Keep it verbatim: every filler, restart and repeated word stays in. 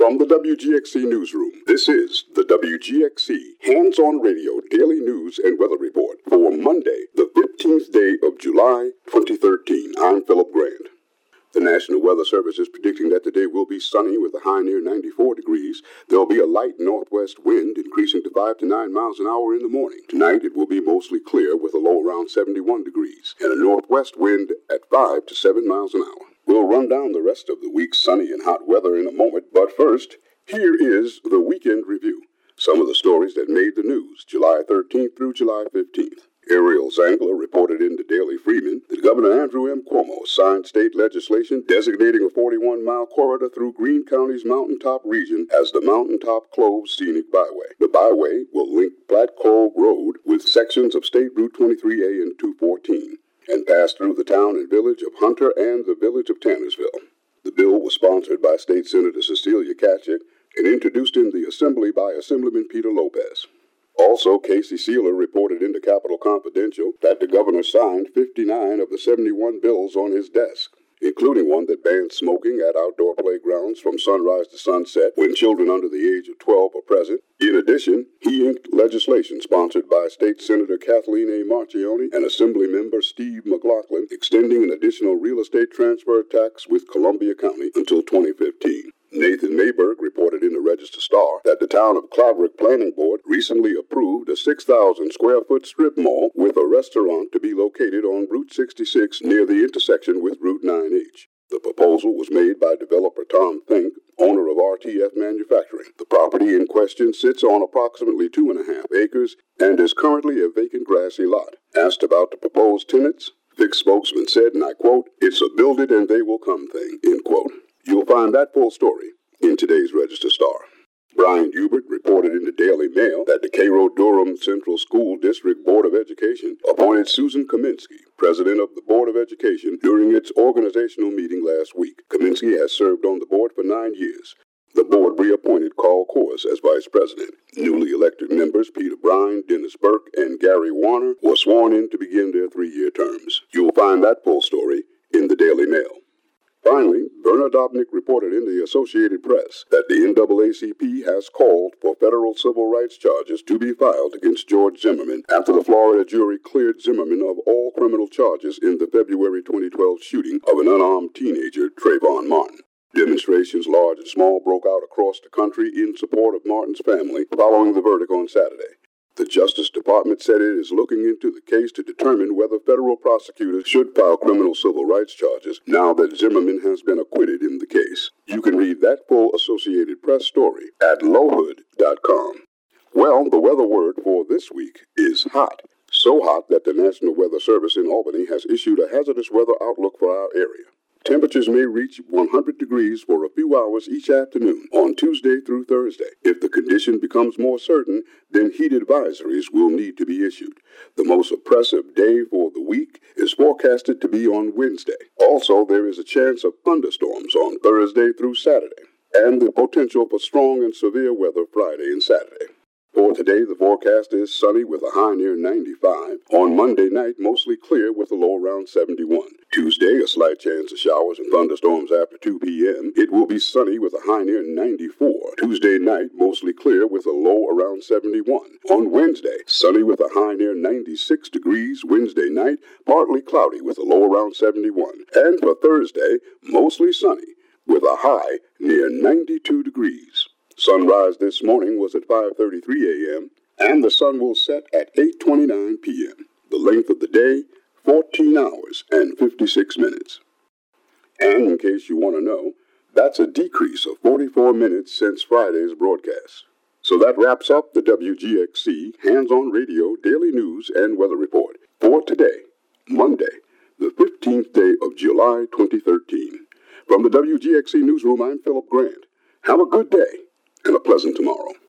From the W G X C Newsroom, this is the W G X C Hands-On Radio Daily News and Weather Report for Monday, the fifteenth day of July, twenty thirteen. I'm Philip Grant. The National Weather Service is predicting that today will be sunny with a high near ninety-four degrees. There will be a light northwest wind increasing to five to nine miles an hour in the morning. Tonight it will be mostly clear with a low around seventy-one degrees and a northwest wind at five to seven miles an hour. We'll run down the rest of the week's sunny and hot weather in a moment, but first, here is the weekend review. Some of the stories that made the news July thirteenth through July fifteenth. Ariel Zangler reported in the Daily Freeman that Governor Andrew M. Cuomo signed state legislation designating a forty-one mile corridor through Greene County's mountaintop region as the Mountaintop Clove Scenic Byway. The byway will link Platte Cove Road with sections of State Route twenty-three A and two fourteen and pass through the town and village of Hunter and the village of Tannersville. The bill was sponsored by State Senator Cecilia Katchik and introduced in the Assembly by Assemblyman Peter Lopez. Also, Casey Sealer reported in the Capitol Confidential that the governor signed fifty-nine of the seventy-one bills on his desk, including one that bans smoking at outdoor playgrounds from sunrise to sunset when children under the age of twelve are present. In addition, he inked legislation sponsored by State Senator Kathleen A. Marchione and Assembly Member Steve McLaughlin extending an additional real estate transfer tax with Columbia County until twenty fifteen. Nathan Mayberg reported in the Register Star that the town of Claverick Planning Board recently approved a six thousand square foot strip mall with a restaurant to be located on Route sixty-six near the intersection with Route nine H. The proposal was made by developer Tom Fink, owner of R T F Manufacturing. The property in question sits on approximately two and a half acres and is currently a vacant grassy lot. Asked about the proposed tenants, Fink's spokesman said, and I quote, "It's a build it and they will come thing," end quote. You'll find that full story in today's Register Star. Brian Hubert reported in the Daily Mail that the Cairo Durham Central School District Board of Education appointed Susan Kaminsky, president of the Board of Education, during its organizational meeting last week. Kaminsky has served on the board for nine years. The board reappointed Carl Kors as vice president. Newly elected members Peter Brine, Dennis Burke, and Gary Warner were sworn in to begin their three-year terms. You'll find that full story in the Daily Mail. Finally, Bernard Dobnik reported in the Associated Press that the N double A C P has called for federal civil rights charges to be filed against George Zimmerman after the Florida jury cleared Zimmerman of all criminal charges in the February twenty twelve shooting of an unarmed teenager, Trayvon Martin. Demonstrations large and small broke out across the country in support of Martin's family following the verdict on Saturday. The Justice Department said it is looking into the case to determine whether federal prosecutors should file criminal civil rights charges now that Zimmerman has been acquitted in the case. You can read that full Associated Press story at lowhood dot com. Well, the weather word for this week is hot. So hot that the National Weather Service in Albany has issued a hazardous weather outlook for our area. Temperatures may reach one hundred degrees for a few hours each afternoon on Tuesday through Thursday. If the condition becomes more certain, then heat advisories will need to be issued. The most oppressive day for the week is forecasted to be on Wednesday. Also, there is a chance of thunderstorms on Thursday through Saturday, and the potential for strong and severe weather Friday and Saturday. For today, the forecast is sunny with a high near ninety-five. On Monday night, mostly clear with a low around seventy-one. Tuesday, a slight chance of showers and thunderstorms after two p.m. It will be sunny with a high near ninety-four. Tuesday night, mostly clear with a low around seventy-one. On Wednesday, sunny with a high near ninety-six degrees. Wednesday night, partly cloudy with a low around seventy-one. And for Thursday, mostly sunny with a high near ninety-two degrees. Sunrise this morning was at five thirty-three a.m., and the sun will set at eight twenty-nine p.m. The length of the day, fourteen hours and fifty-six minutes. And in case you want to know, that's a decrease of forty-four minutes since Friday's broadcast. So that wraps up the W G X C Hands-On Radio Daily News and Weather Report for today, Monday, the fifteenth day of July twenty thirteen. From the W G X C Newsroom, I'm Philip Grant. Have a good day and a pleasant tomorrow.